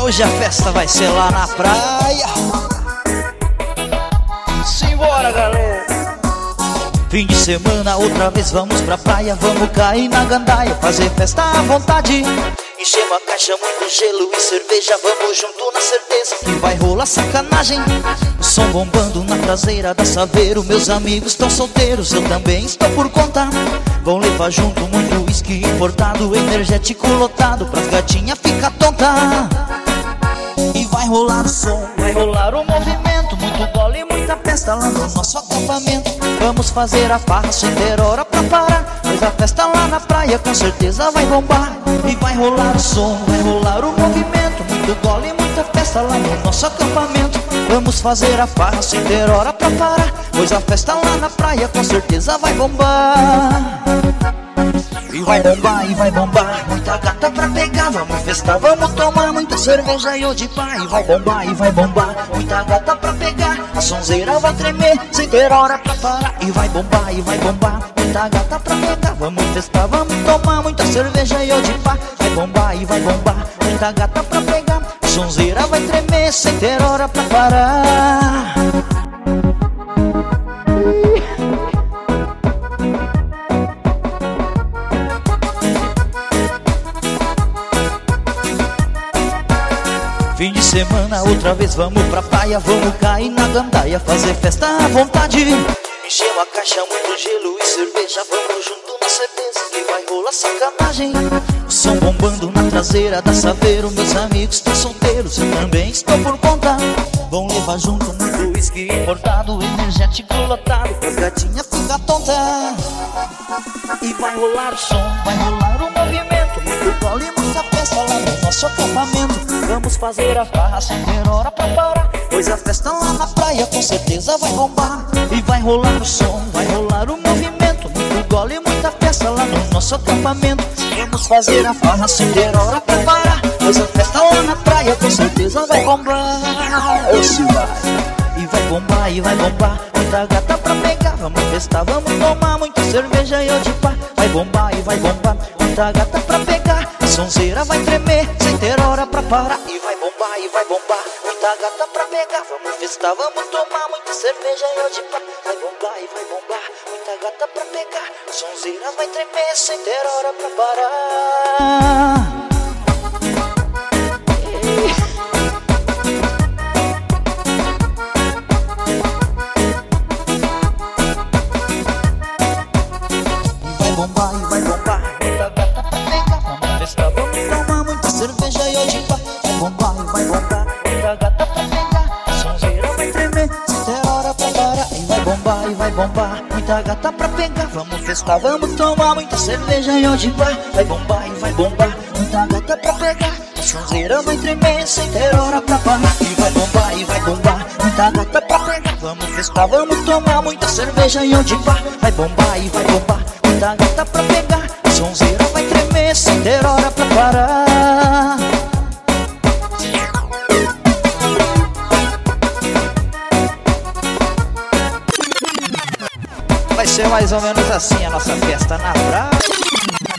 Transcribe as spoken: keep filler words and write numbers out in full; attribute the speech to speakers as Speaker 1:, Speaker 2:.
Speaker 1: Hoje a festa vai ser lá na praia. Simbora, galera. Fim de semana, outra vez vamos pra praia. Vamos cair na gandaia, fazer festa à vontade. Enchemos a caixa, muito gelo e cerveja. Vamos junto na certeza que vai rolar sacanagem. O som bombando na traseira da Saveiro. Meus amigos estão solteiros, eu também estou por conta. Vão levar junto muito whisky importado, energético lotado, pras gatinhas ficar tonta. E vai rolar o som, vai rolar o movimento, muito gole e muita festa lá no nosso acampamento. Vamos fazer a farra sem ter hora pra parar, pois a festa lá na praia com certeza vai bombar. E vai rolar o som, vai rolar o movimento, muito gole e muita festa lá no nosso acampamento. Vamos fazer a farra sem ter hora pra parar, pois a festa lá na praia com certeza vai bombar. E vai bombar, e vai bombar, muita gata pra pegar. Vamos festar, vamos tomar muita cerveja e odipá. E vai bombar, e vai bombar, muita gata pra pegar. A sonzeira vai tremer, sem ter hora pra parar. E vai bombar, e vai bombar, muita gata pra pegar. Vamos festar, vamos tomar muita cerveja e odipá. Vai bombar, e vai bombar, muita gata pra pegar. A sonzeira vai tremer, sem ter hora pra parar. Fim de semana, outra vez vamos pra praia. Vamos cair na gandaia, fazer festa à vontade. Enchemos a caixa, muito gelo e cerveja. Vamos junto na certeza que vai rolar sacanagem. O som bombando na traseira da Saveiro. Meus amigos estão solteiros, eu também estou por conta. Vão levar junto muito whisky importado, energético lotado, pras gatinhas ficar tonta. E vai rolar o som, vai rolar o movimento, muito gole e muita festa lá no nosso acampamento. Vamos fazer a farra sem ter hora pra parar, pois a festa lá na praia com certeza vai bombar. E vai rolar o som, vai rolar o movimento, muito gole e muita festa lá no nosso acampamento. Vamos fazer a farra sem ter hora pra parar, pois a festa lá na praia com certeza vai bombar. Esse vai. E vai bombar, e vai bombar, muita gata pra pegar. Vamos festar, vamos tomar muita cerveja e odipá. Vai bombar, e vai bombar, muita gata pra pegar. A sonzeira vai tremer, sem ter hora pra parar. E vai bombar, e vai bombar, muita gata pra pegar. Vamos festar, vamos tomar muita cerveja e odipá. Vai bombar, e vai bombar, muita gata pra pegar. A sonzeira vai tremer, sem ter hora pra parar. Vai bombar, e vai bombar, muita gata pra pegar. Vamos festar, vamos tomar muita cerveja e odipá. Vai bombar, e vai bombar, muita gata pra pegar. A sonzeira vai tremer, sem ter hora pra parar. E vai bombar, e vai bombar, muita gata pra pegar. Vamos festar, vamos tomar muita cerveja e odipá. Vai bombar, e vai bombar, muita gata pra pegar. A sonzeira vai tremer, sem ter hora pra parar. E vai bombar, e vai bombar, muita gata pra pegar. Vamos festar, vamos tomar muita cerveja e odipá. Vai bombar, e vai bombar, muita gata pra pegar. A sonzeira vai tremer, sem ter hora pra parar. Vai ser mais ou menos assim a nossa festa na praia.